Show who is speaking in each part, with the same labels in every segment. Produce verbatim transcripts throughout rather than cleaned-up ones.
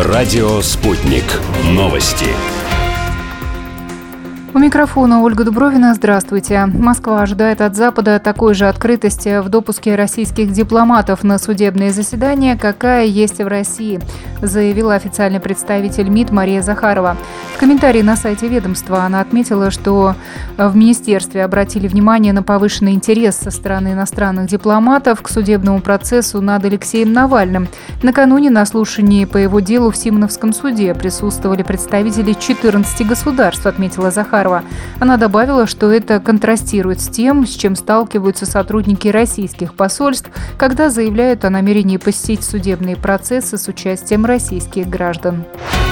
Speaker 1: Радио «Спутник». Новости.
Speaker 2: У микрофона Ольга Дубровина. Здравствуйте. Москва ожидает от Запада такой же открытости в допуске российских дипломатов на судебные заседания, какая есть в России, заявила официальный представитель МИД Мария Захарова. В комментарии на сайте ведомства она отметила, что в министерстве обратили внимание на повышенный интерес со стороны иностранных дипломатов к судебному процессу над Алексеем Навальным. Накануне на слушании по его делу в Симоновском суде присутствовали представители четырнадцати государств, отметила Захарова. Она добавила, что это контрастирует с тем, с чем сталкиваются сотрудники российских посольств, когда заявляют о намерении посетить судебные процессы с участием российских граждан.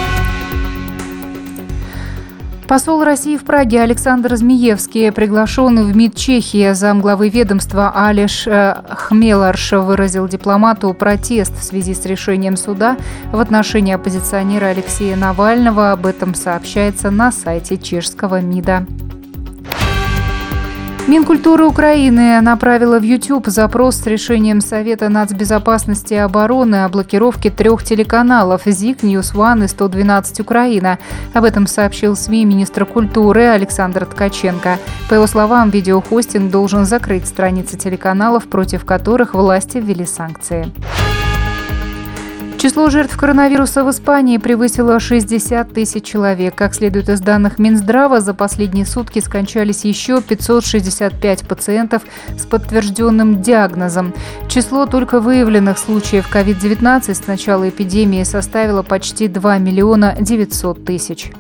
Speaker 2: Посол России в Праге Александр Змеевский приглашен в МИД Чехии. Замглавы ведомства Алеш Хмеларш выразил дипломату протест в связи с решением суда в отношении оппозиционера Алексея Навального. Об этом сообщается на сайте чешского МИДа. Минкультуры Украины направила в YouTube запрос с решением Совета нацбезопасности и обороны о блокировке трех телеканалов ЗИК, Ньюс One и сто двенадцать Украина. Об этом сообщил СМИ министр культуры Александр Ткаченко. По его словам, видеохостинг должен закрыть страницы телеканалов, против которых власти ввели санкции. Число жертв коронавируса в Испании превысило шестьдесят тысяч человек. Как следует из данных Минздрава, за последние сутки скончались еще пятьсот шестьдесят пять пациентов с подтвержденным диагнозом. Число только выявленных случаев ковид девятнадцать с начала эпидемии составило почти два миллиона девятьсот тысяч.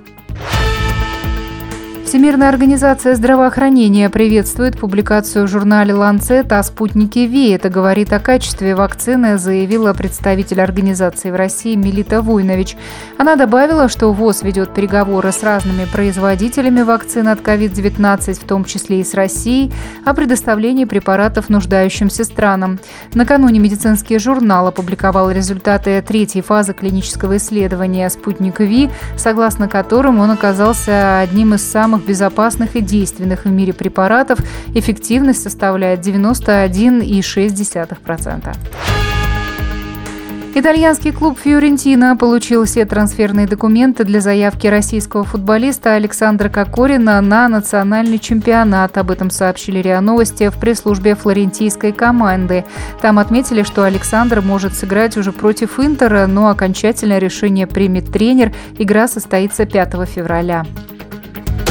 Speaker 2: Всемирная организация здравоохранения приветствует публикацию в журнале «Ланцет» о спутнике Ви. Это говорит о качестве вакцины, заявила представитель организации в России Мелита Вуйнович. Она добавила, что ВОЗ ведет переговоры с разными производителями вакцин от ковид девятнадцать, в том числе и с Россией, о предоставлении препаратов нуждающимся странам. Накануне медицинский журнал опубликовал результаты третьей фазы клинического исследования «Спутник Ви», согласно которым он оказался одним из самых безопасных и действенных в мире препаратов. Эффективность составляет девяносто один целых шесть десятых процента. Итальянский клуб «Фиорентина» получил все трансферные документы для заявки российского футболиста Александра Кокорина на национальный чемпионат. Об этом сообщили РИА Новости в пресс-службе флорентийской команды. Там отметили, что Александр может сыграть уже против Интера, но окончательное решение примет тренер. Игра состоится пятого февраля.